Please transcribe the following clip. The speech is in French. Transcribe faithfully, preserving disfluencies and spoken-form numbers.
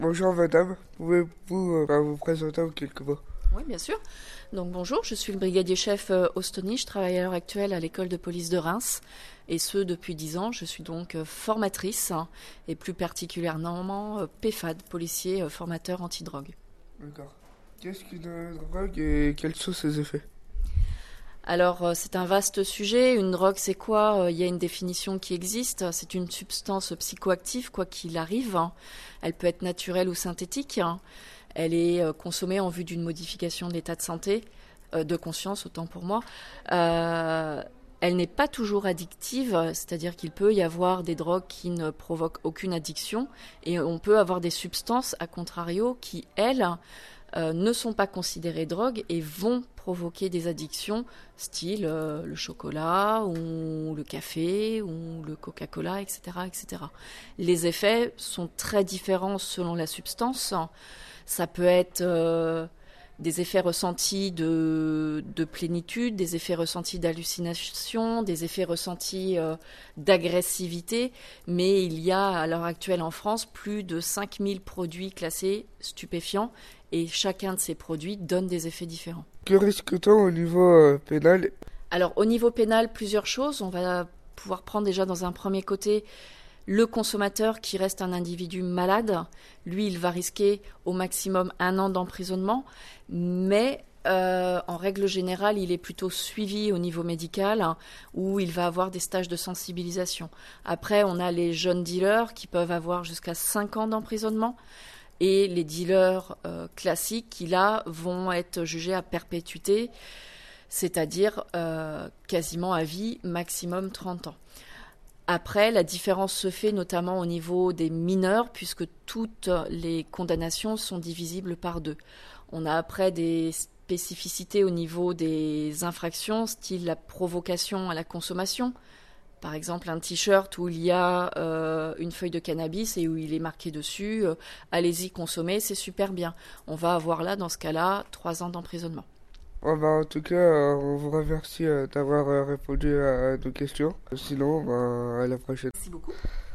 Bonjour madame, pouvez-vous euh, bah, vous présenter en quelques mots? Oui, bien sûr. Donc bonjour, je suis le brigadier chef euh, Ostoni, je travaille à l'heure actuelle à l'école de police de Reims, et ce depuis dix ans. Je suis donc euh, formatrice, hein, et plus particulièrement euh, P F A D, policier euh, formateur antidrogue. D'accord. Qu'est-ce qu'une drogue et quels sont ses effets? Alors euh, c'est un vaste sujet. Une drogue, c'est quoi? Euh, Il y a une définition qui existe. C'est une substance psychoactive, quoi qu'il arrive, hein. Elle peut être naturelle ou synthétique, hein. Elle est euh, consommée en vue d'une modification de l'état de santé, euh, de conscience, autant pour moi. Euh, elle n'est pas toujours addictive, c'est-à-dire qu'il peut y avoir des drogues qui ne provoquent aucune addiction, et on peut avoir des substances, à contrario, qui, elles, euh, ne sont pas considérées drogues et vont provoquer des addictions, style euh, le chocolat, ou le café, ou le Coca-Cola, et cetera, et cetera. Les effets sont très différents selon la substance. Ça peut être euh, des effets ressentis de, de plénitude, des effets ressentis d'hallucination, des effets ressentis euh, d'agressivité, mais il y a à l'heure actuelle en France plus de cinq mille produits classés stupéfiants, et chacun de ces produits donne des effets différents. Que risque-t-on au niveau euh, pénal? Alors au niveau pénal, plusieurs choses. On va pouvoir prendre déjà dans un premier côté le consommateur qui reste un individu malade. Lui, il va risquer au maximum un an d'emprisonnement, mais euh, en règle générale, il est plutôt suivi au niveau médical, hein, où il va avoir des stages de sensibilisation. Après, on a les jeunes dealers qui peuvent avoir jusqu'à cinq ans d'emprisonnement, et les dealers euh, classiques qui, là, vont être jugés à perpétuité, c'est-à-dire euh, quasiment à vie, maximum trente ans. Après, la différence se fait notamment au niveau des mineurs, puisque toutes les condamnations sont divisibles par deux. On a après des spécificités au niveau des infractions, style la provocation à la consommation. Par exemple, un t-shirt où il y a euh, une feuille de cannabis et où il est marqué dessus euh, « Allez-y, consommez, c'est super bien ». On va avoir là, dans ce cas-là, trois ans d'emprisonnement. Oh, bah, en tout cas, euh, on vous remercie euh, d'avoir euh, répondu à nos questions. Sinon, bah, à la prochaine. Merci beaucoup.